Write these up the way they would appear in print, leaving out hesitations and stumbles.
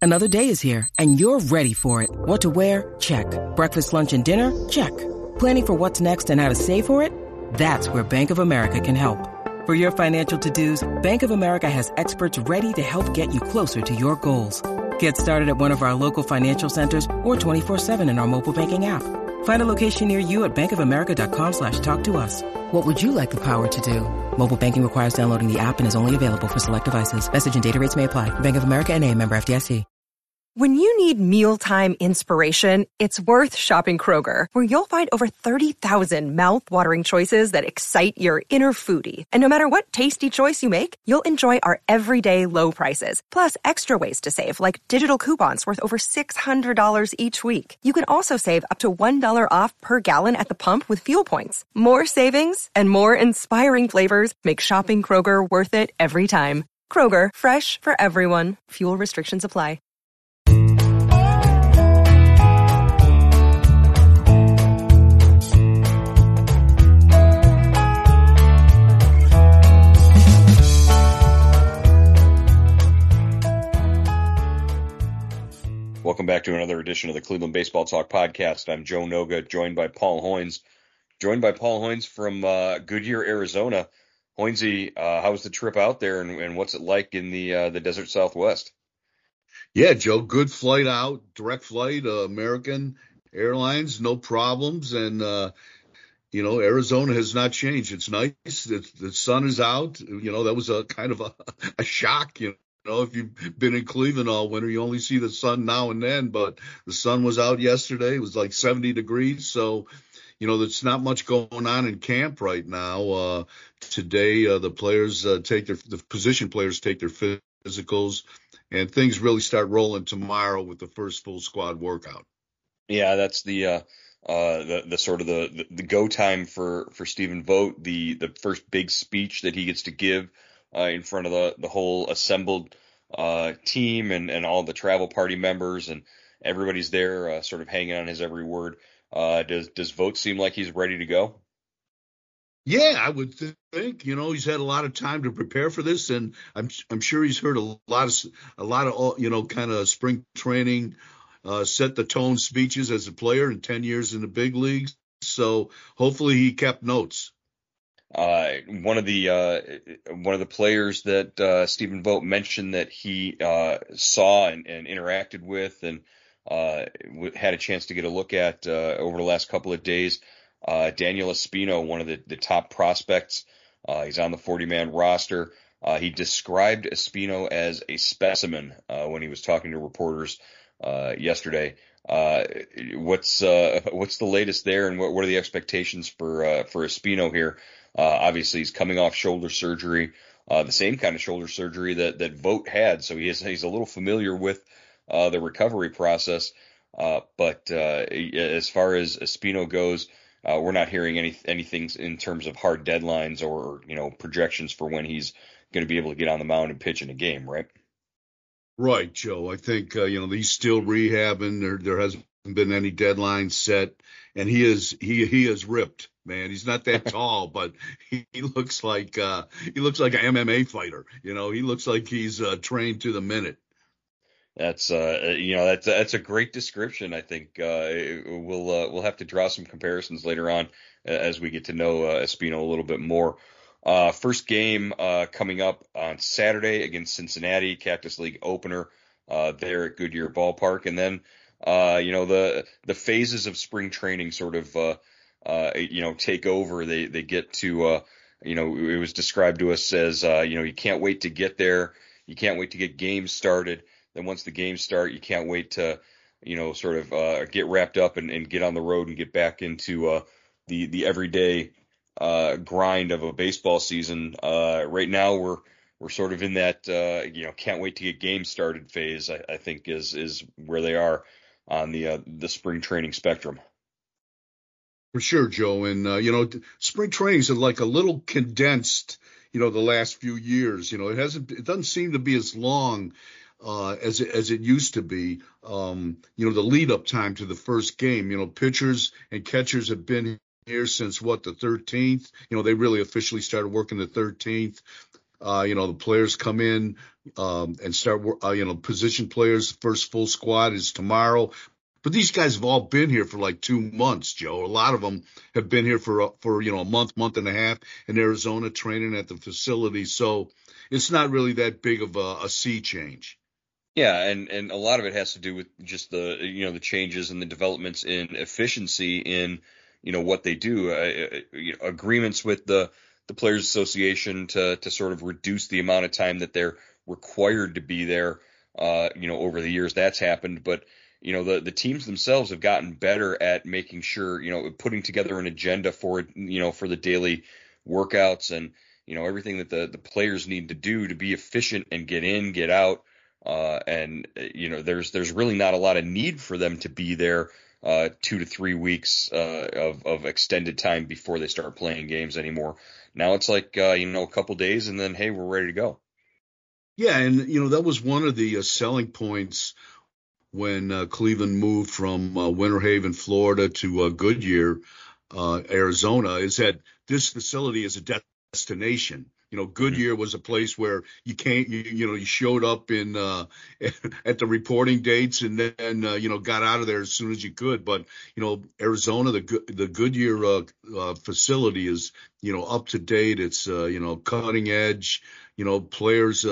Another day is here, and you're ready for it. What to wear? Check. Breakfast, lunch, and dinner? Check. Planning for what's next and how to save for it? That's where Bank of America can help. For your financial to-dos, Bank of America has experts ready to help get you closer to your goals. Get started at one of our local financial centers or 24/7 in our mobile banking app. Find a location near you at bankofamerica.com/talktous. What would you like the power to do? Mobile banking requires downloading the app and is only available for select devices. Message and data rates may apply. Bank of America N.A., member FDIC. When you need mealtime inspiration, it's worth shopping Kroger, where you'll find over 30,000 mouth-watering choices that excite your inner foodie. And no matter what tasty choice you make, you'll enjoy our everyday low prices, plus extra ways to save, like digital coupons worth over $600 each week. You can also save up to $1 off per gallon at the pump with fuel points. More savings and more inspiring flavors make shopping Kroger worth it every time. Kroger, fresh for everyone. Fuel restrictions apply. Welcome back to another edition of the Cleveland Baseball Talk podcast. I'm Joe Noga, joined by Paul Hoynes. From Goodyear, Arizona. Hoynesy, how was the trip out there, and what's it like in the desert Southwest? Yeah, Joe, good flight out, direct flight, American Airlines, no problems. And, Arizona has not changed. It's nice. The sun is out. That was a kind of a shock, if you've been in Cleveland all winter, you only see the sun now and then, but the sun was out yesterday. It was like 70 degrees. So, there's not much going on in camp right now. Today, the position players take their physicals, and things really start rolling tomorrow with the first full squad workout. Yeah, that's the sort of the go time for Stephen Vogt, the first big speech that he gets to give in front of the whole assembled team and all the travel party members, and everybody's there sort of hanging on his every word. Does Vogt seem like he's ready to go? Yeah, I would think. He's had a lot of time to prepare for this, and I'm sure he's heard a lot of kind of spring training set the tone speeches as a player in 10 years in the big leagues. So hopefully he kept notes. One of the players that Stephen Vogt mentioned that he saw and interacted with and had a chance to get a look at over the last couple of days, Daniel Espino, one of the top prospects. He's on the 40-man roster. He described Espino as a specimen when he was talking to reporters yesterday. What's the latest there, and what are the expectations for Espino here? Obviously, he's coming off shoulder surgery, the same kind of shoulder surgery that Vogt had, so he's a little familiar with the recovery process. But as far as Espino goes, we're not hearing anything in terms of hard deadlines or projections for when he's going to be able to get on the mound and pitch in a game, right? Right, Joe. I think he's still rehabbing. There hasn't been any deadline set, and he is ripped, man. He's not that tall, but he looks like an MMA fighter. He looks like he's trained to the minute. That's that's a great description. I think we'll have to draw some comparisons later on as we get to know Espino a little bit more. First game coming up on Saturday against Cincinnati, Cactus League opener there at Goodyear Ballpark, and then the phases of spring training sort of take over. They get to it was described to us as you can't wait to get there, you can't wait to get games started. Then once the games start, you can't wait to sort of get wrapped up and get on the road and get back into the everyday grind of a baseball season. Right now we're sort of in that can't wait to get games started phase. I think is where they are on the spring training spectrum. For sure, Joe. And spring trainings are like a little condensed. The last few years. It doesn't seem to be as long as it used to be. The lead up time to the first game. Pitchers and catchers have been here since the 13th. They really officially started working the 13th. The players come in and start, position players. First full squad is tomorrow. But these guys have all been here for like 2 months, Joe. A lot of them have been here for a month and a half in Arizona training at the facility. So it's not really that big of a sea change. Yeah, and a lot of it has to do with just the changes and the developments in efficiency in what they do. Agreements with the Players Association to sort of reduce the amount of time that they're required to be there. Over the years that's happened, but the teams themselves have gotten better at making sure putting together an agenda for the daily workouts and everything that the players need to do to be efficient and get in, get out. There's really not a lot of need for them to be there 2 to 3 weeks of extended time before they start playing games anymore. Now it's like a couple days and then hey, we're ready to go. Yeah, and that was one of the selling points when Cleveland moved from Winter Haven, Florida to Goodyear, Arizona, is that this facility is a destination. Goodyear was a place where you showed up in at the reporting dates and then got out of there as soon as you could. But Arizona, the Goodyear facility is up to date. It's cutting edge. Players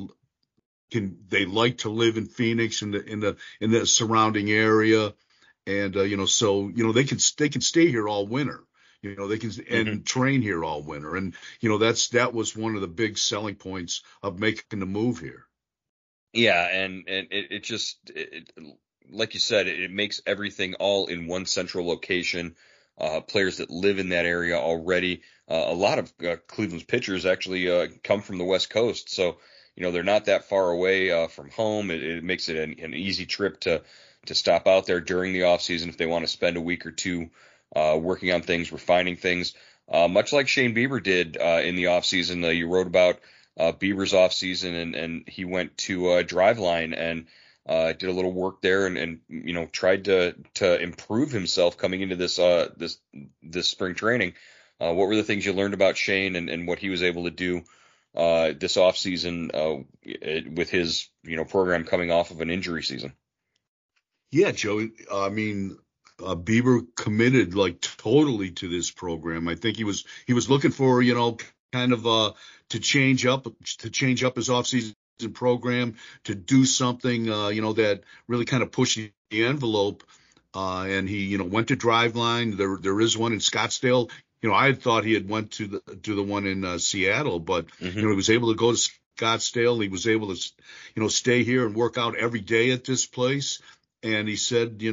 they like to live in Phoenix in the surrounding area, and they can stay here all winter. They can and train here all winter, and that was one of the big selling points of making the move here. Yeah, and it just like you said, it makes everything all in one central location. Players that live in that area already. A lot of Cleveland's pitchers actually come from the West Coast, so they're not that far away from home. It makes it an easy trip to stop out there during the off season if they want to spend a week or two working on things, refining things, much like Shane Bieber did in the off season. You wrote about Bieber's off season, and he went to Driveline and did a little work there, and tried to improve himself coming into this spring training. What were the things you learned about Shane and what he was able to do this off season with his program coming off of an injury season? Yeah, Joe. I mean, Bieber committed like totally to this program. I think he was looking for kind of to change up his off-season program, to do something that really kind of pushed the envelope. And he went to Driveline. There is one in Scottsdale. I had thought he had went to the one in Seattle, but he was able to go to Scottsdale. He was able to stay here and work out every day at this place. And he said,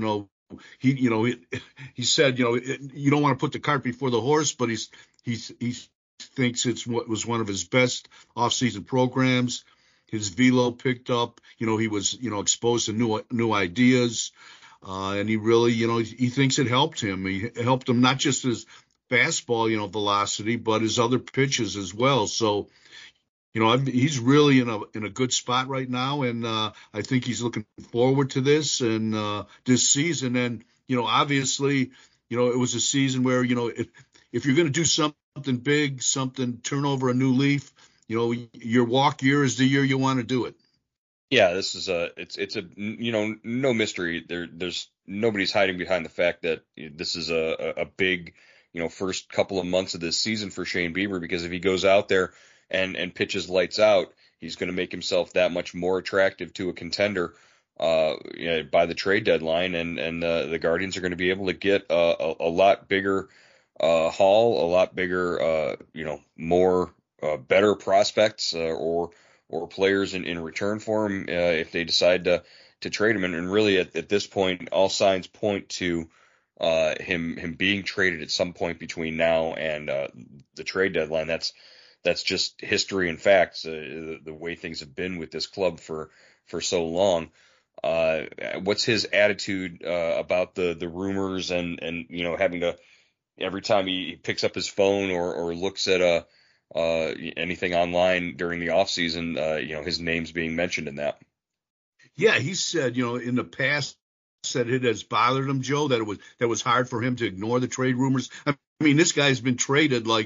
he said, you don't want to put the cart before the horse, but he thinks it's what was one of his best off-season programs. His velo picked up. He was exposed to new ideas, and he really he thinks it helped him. He helped him not just his fastball velocity, but his other pitches as well. So he's really in a good spot right now, and I think he's looking forward to this and this season. And obviously, it was a season where if you're going to do something big, turn over a new leaf, your walk year is the year you want to do it. Yeah, this is it's no mystery. There's nobody's hiding behind the fact that this is a big first couple of months of this season for Shane Bieber, because if he goes out there and pitches lights out, he's going to make himself that much more attractive to a contender by the trade deadline, and the Guardians are going to be able to get a lot bigger haul, a lot bigger, more better prospects or players in return for him if they decide to trade him. And really at this point, all signs point to him being traded at some point between now and the trade deadline. That's just history and facts, the way things have been with this club for so long. What's his attitude about the rumors and having to, every time he picks up his phone or looks at anything online during the off season, his name's being mentioned in that? Yeah, he said, in the past, said it has bothered him, Joe, that it was hard for him to ignore the trade rumors. I mean, this guy's been traded like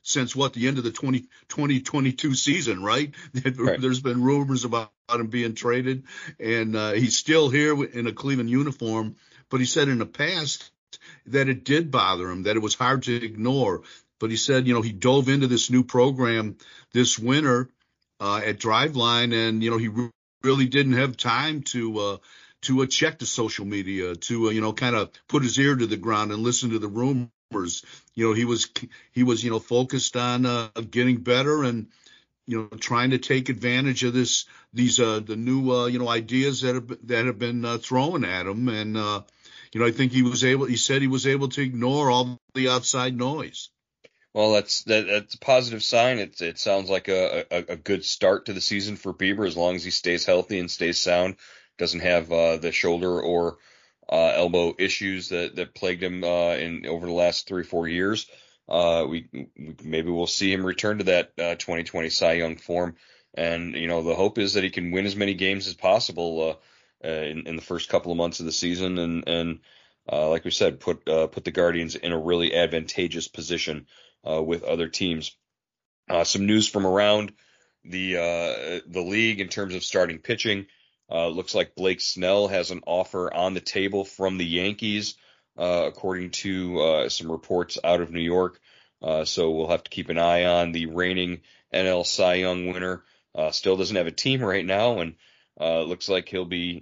since the end of the 2022 season, right? Right. There's been rumors about him being traded, and he's still here in a Cleveland uniform. But he said in the past that it did bother him, that it was hard to ignore. But he said, he dove into this new program this winter at Driveline, and he really didn't have time to check the social media, to kind of put his ear to the ground and listen to the rumors. He was focused on getting better and trying to take advantage of the new ideas that have been thrown at him. And I think he said he was able to ignore all the outside noise. Well, that's a positive sign. It sounds like a good start to the season for Bieber, as long as he stays healthy and stays sound, doesn't have the shoulder or elbow issues that plagued him over the last 3-4 years. Maybe we'll see him return to that 2020 Cy Young form, and the hope is that he can win as many games as possible in the first couple of months of the season, and like we said, put the Guardians in a really advantageous position with other teams. Some news from around the league in terms of starting pitching. Looks like Blake Snell has an offer on the table from the Yankees, according to some reports out of New York. So we'll have to keep an eye on the reigning NL Cy Young winner. Still doesn't have a team right now, and looks like could be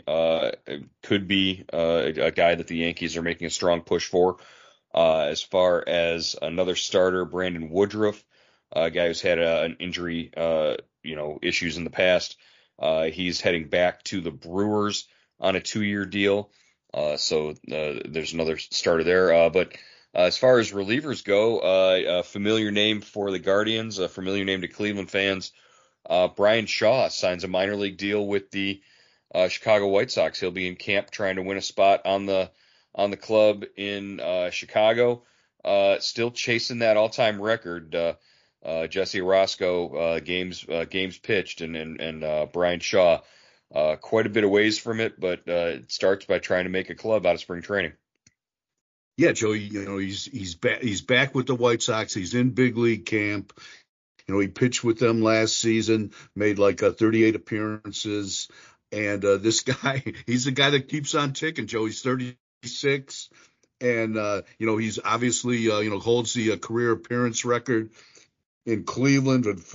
a guy that the Yankees are making a strong push for. As far as another starter, Brandon Woodruff, a guy who's had an injury, issues in the past. He's heading back to the Brewers on a 2-year deal. So there's another starter there. But as far as relievers go, a familiar name for the Guardians, a familiar name to Cleveland fans. Bryan Shaw signs a minor league deal with the Chicago White Sox. He'll be in camp trying to win a spot on the club in Chicago. Still chasing that all-time record. Jesse Orosco games pitched, and Bryan Shaw quite a bit of ways from it, but it starts by trying to make a club out of spring training. Yeah, Joe. He's back with the White Sox. He's in big league camp. He pitched with them last season, made like 38 appearances, and this guy, he's the guy that keeps on ticking. Joe, he's 36, and he's obviously holds the career appearance record in Cleveland with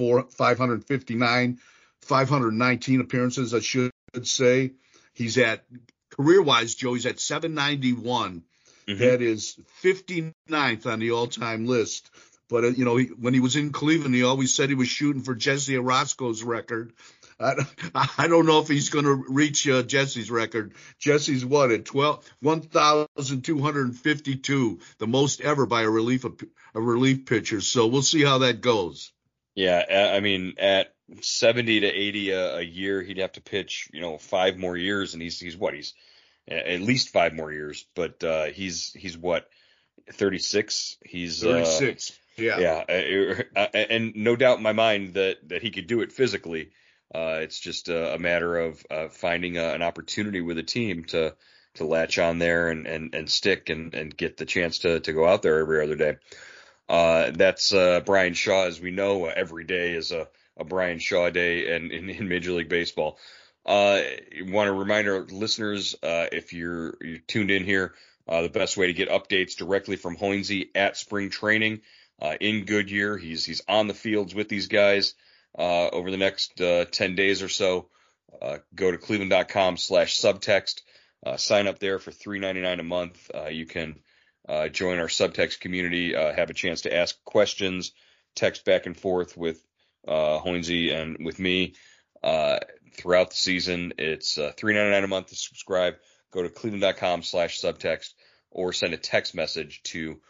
519 appearances, I should say. He's at, career-wise, Joe, he's at 791. Mm-hmm. That is 59th on the all-time list. But, when he was in Cleveland, he always said he was shooting for Jesse Orosco's record. I don't know if he's going to reach Jesse's record. Jesse's what, at 1,252, the most ever by a relief pitcher. So we'll see how that goes. Yeah, I mean, at 70 to 80 a year, he'd have to pitch, 5 more years, and he's at least 5 more years. But he's what, 36? He's 36. Yeah. And no doubt in my mind that he could do it physically. It's just a matter of finding an opportunity with a team to latch on there and stick and get the chance to go out there every other day. That's Bryan Shaw. As we know, every day is a Bryan Shaw day in Major League Baseball. Want to remind our listeners, if you're tuned in here, the best way to get updates directly from Hoynesy at spring training in Goodyear. He's on the fields with these guys over the next 10 days or so. Go to cleveland.com/subtext. Sign up there for $3.99 a month. You can join our subtext community, have a chance to ask questions, text back and forth with Hoynesy and with me throughout the season. It's $3.99 a month to subscribe. Go to cleveland.com/subtext or send a text message to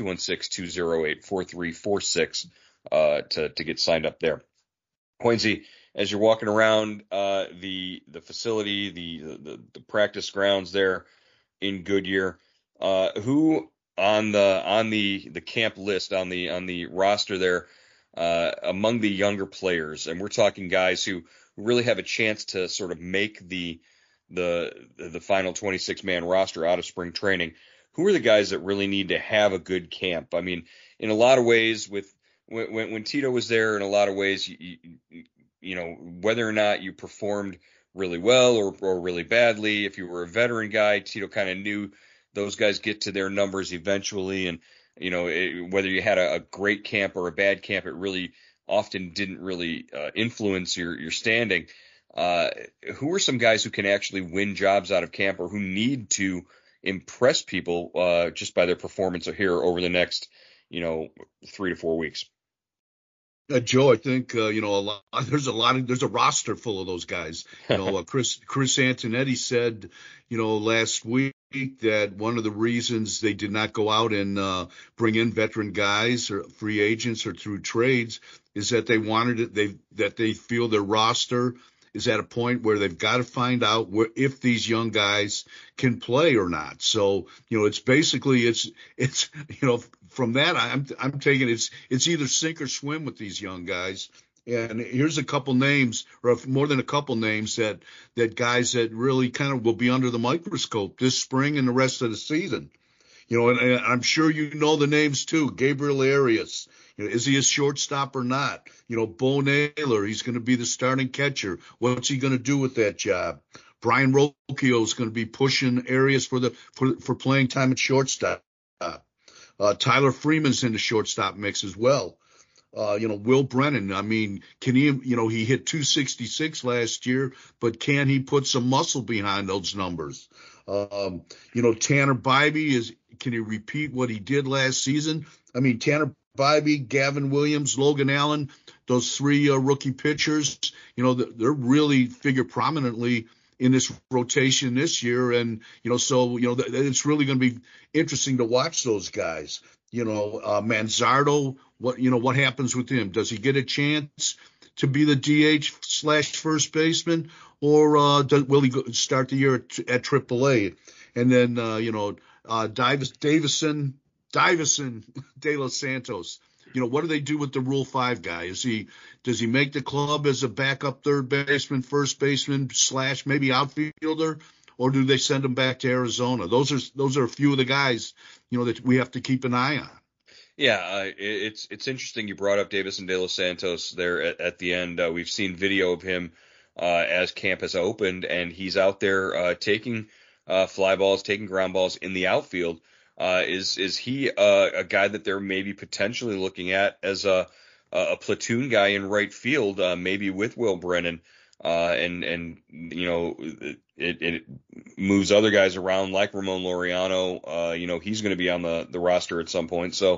216-208-4346 to get signed up there. Hoynesy, as you're walking around the facility, the practice grounds there in Goodyear, who on the camp list, on the roster there, among the younger players, and we're talking guys who really have a chance to sort of make the final 26-man roster out of spring training, who are the guys that really need to have a good camp? I mean, in a lot of ways, with when Tito was there, in a lot of ways, you know, whether or not you performed really well or really badly, if you were a veteran guy, Tito kind of knew those guys get to their numbers eventually. And, you know, whether you had a great camp or a bad camp, it really often didn't really influence your standing. Who are some guys who can actually win jobs out of camp, or who need to impress people just by their performance here over the next, you know, 3 to 4 weeks? Joe, I think you know, there's a roster full of those guys. You know, Chris Antonetti said, you know, last week that one of the reasons they did not go out and bring in veteran guys or free agents or through trades is that they feel their roster is at a point where they've got to find out if these young guys can play or not. So, you know, it's basically, it's, you know, from that, I'm taking it's either sink or swim with these young guys. And here's a couple names, or more than a couple names, that guys that really kind of will be under the microscope this spring and the rest of the season. You know, and I'm sure you know the names too. Gabriel Arias. You know, is he a shortstop or not? You know, Bo Naylor, he's going to be the starting catcher. What's he going to do with that job? Brian Rocchio is going to be pushing Arias for playing time at shortstop. Tyler Freeman's in the shortstop mix as well. You know, Will Brennan, I mean, can he, you know, he hit 266 last year, but can he put some muscle behind those numbers? You know, Tanner Bybee, can he repeat what he did last season? I mean, Tanner Bybee, Gavin Williams, Logan Allen, those three rookie pitchers, you know, they're really figure prominently in this rotation this year. And, you know, so, you know, it's really going to be interesting to watch those guys. You know, Manzardo, what happens with him? Does he get a chance to be the DH/first baseman, or will he start the year at AAA? And then, you know, Davison De Los Santos. You know, what do they do with the Rule 5 guy? Does he make the club as a backup third baseman, first baseman / maybe outfielder, or do they send him back to Arizona? Those are a few of the guys, you know, that we have to keep an eye on. Yeah, it's interesting you brought up Davison De Los Santos there at the end. We've seen video of him as camp has opened, and he's out there taking fly balls, taking ground balls in the outfield. Is he a guy that they're maybe potentially looking at as a platoon guy in right field, maybe with Will Brennan, and you know, it moves other guys around like Ramon Laureano. You know, he's going to be on the roster at some point. So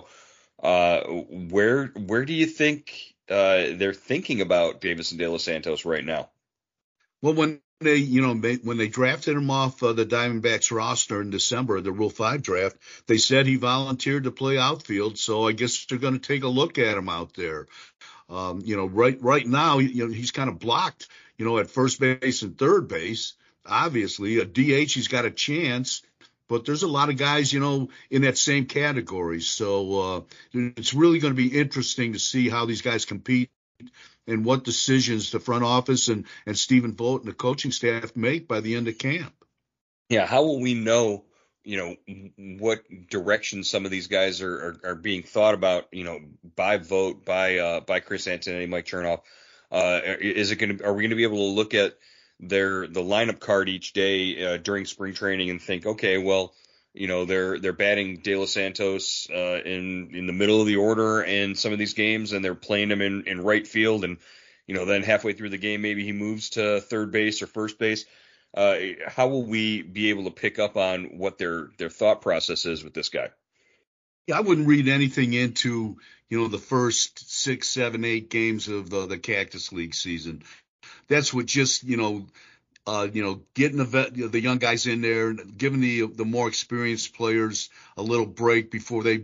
where do you think they're thinking about Davison De Los Santos right now? Well, when they drafted him off the Diamondbacks roster in December, the Rule 5 draft, they said he volunteered to play outfield. So I guess they're going to take a look at him out there. You know, right now, you know, he's kind of blocked, you know, at first base and third base. Obviously, a DH, he's got a chance, but there's a lot of guys, you know, in that same category. So it's really going to be interesting to see how these guys compete and what decisions the front office and Stephen Vogt and the coaching staff make by the end of camp. Yeah, how will we know, you know, what direction some of these guys are being thought about, you know, by Vogt, by Chris Antonetti, Mike Chernoff? Are we going to be able to look at the lineup card each day during spring training and think, okay, well, you know, they're batting De Los Santos in the middle of the order in some of these games, and they're playing him in right field, and you know, then halfway through the game maybe he moves to third base or first base. How will we be able to pick up on what their thought process is with this guy? Yeah, I wouldn't read anything into, you know, the first 6, 7, 8 games of the Cactus League season. That's what just, you know, getting the young guys in there, giving the more experienced players a little break before they,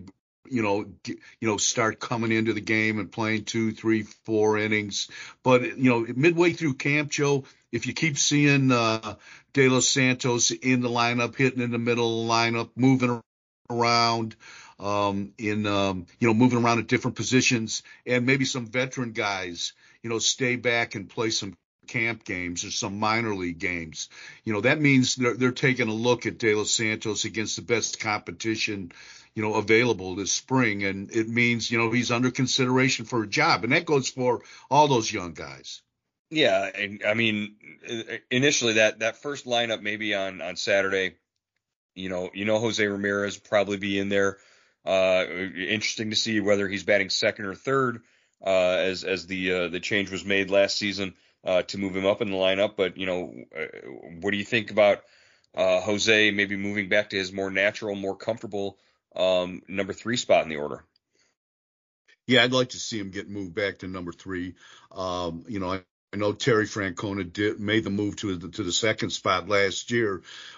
start coming into the game and playing 2, 3, 4 innings. But, you know, midway through camp, Joe, if you keep seeing De Los Santos in the lineup, hitting in the middle of the lineup, moving around, moving around at different positions, and maybe some veteran guys, you know, stay back and play some camp games or some minor league games. That means they're taking a look at De Los Santos against the best competition, available this spring. And it means, he's under consideration for a job. And that goes for all those young guys. Yeah. And I mean, initially that first lineup, maybe on Saturday, Jose Ramirez will probably be in there. Interesting to see whether he's batting second or third, as the change was made last season, to move him up in the lineup. But, what do you think about, Jose maybe moving back to his more natural, more comfortable, number 3 spot in the order? Yeah, I'd like to see him get moved back to number 3. I know Terry Francona made the move to the second spot last year,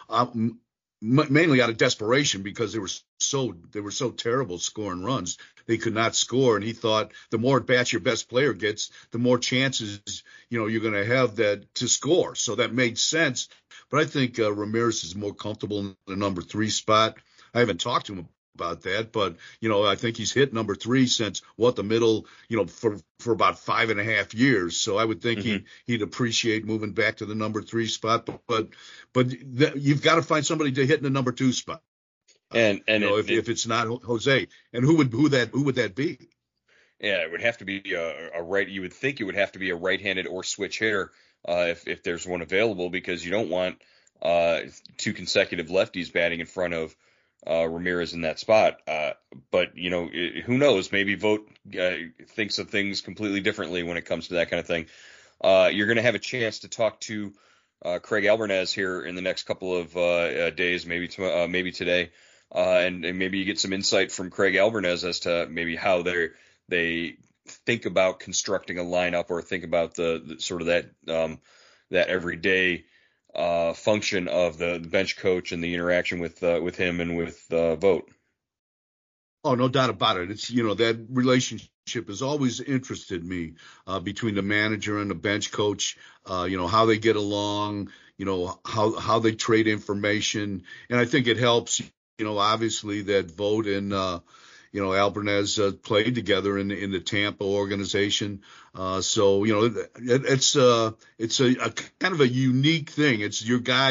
mainly out of desperation because they were so terrible scoring runs. They could not score, and he thought the more at bats your best player gets, the more chances you're going to have that to score. So that made sense. But I think Ramirez is more comfortable in the number 3 spot. I haven't talked to him about that, but I think he's hit number 3 since the middle, for about 5.5 years. So I would think he'd appreciate moving back to the number 3 spot. But you've got to find somebody to hit in the number 2 spot. And if it's not Jose, and who would that be? Yeah, it would have to be a right. You would think it would have to be a right-handed or switch hitter, if there's one available, because you don't want 2 consecutive lefties batting in front of Ramirez in that spot. But who knows? Maybe Vogt thinks of things completely differently when it comes to that kind of thing. You're going to have a chance to talk to Craig Albernaz here in the next couple of days, maybe today, and maybe you get some insight from Craig Albernaz as to maybe how they think about constructing a lineup, or think about the sort of that everyday function of the bench coach and the interaction with him and with Vogt. Oh, no doubt about it. It's, that relationship has always interested me, between the manager and the bench coach, how they get along, how they trade information. And I think it helps, obviously that Vogt and, Albernaz played together in the Tampa organization. So it's a kind of a unique thing. It's your guy,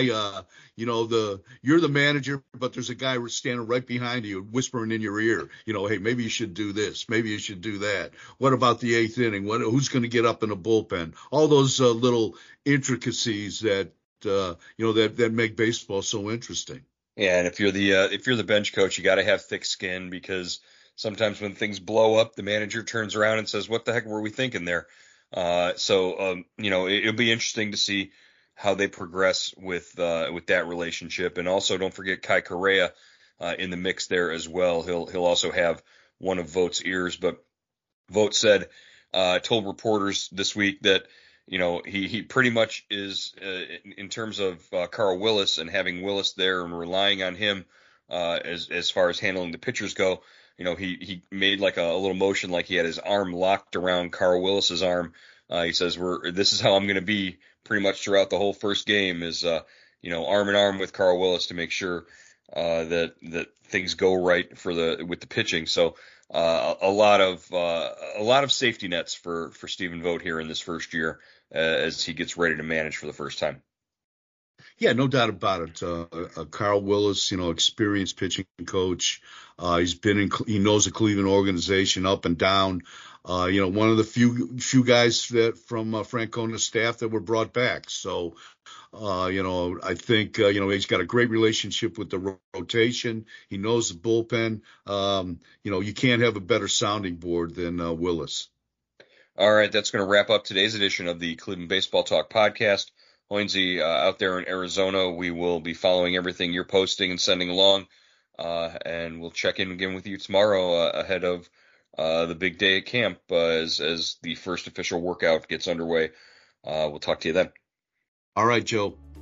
you're the manager, but there's a guy standing right behind you, whispering in your ear, hey, maybe you should do this, maybe you should do that. What about the 8th inning? Who's going to get up in the bullpen? All those little intricacies that that make baseball so interesting. Yeah, and if you're the bench coach, you got to have thick skin, because sometimes when things blow up, the manager turns around and says, "What the heck were we thinking there?" So it'll be interesting to see how they progress with that relationship. And also, don't forget Kai Correa in the mix there as well. He'll also have one of Vogt's ears. But Vogt told reporters this week that he pretty much is, in terms of Carl Willis and having Willis there and relying on him as far as handling the pitchers go. He made like a little motion, like he had his arm locked around Carl Willis's arm. He says, this is how I'm going to be pretty much throughout the whole first game, is arm in arm with Carl Willis to make sure that things go right with the pitching. So a lot of safety nets for Stephen Vogt here in this first year, as he gets ready to manage for the first time. Yeah, no doubt about it. Carl Willis, experienced pitching coach. He knows the Cleveland organization up and down. One of the few guys that from Francona's staff that were brought back. So, I think, he's got a great relationship with the rotation. He knows the bullpen. You can't have a better sounding board than Willis. All right, that's going to wrap up today's edition of the Cleveland Baseball Talk podcast. Hoynesy, out there in Arizona, we will be following everything you're posting and sending along, and we'll check in again with you tomorrow ahead of the big day at camp, as the first official workout gets underway. We'll talk to you then. All right, Joe.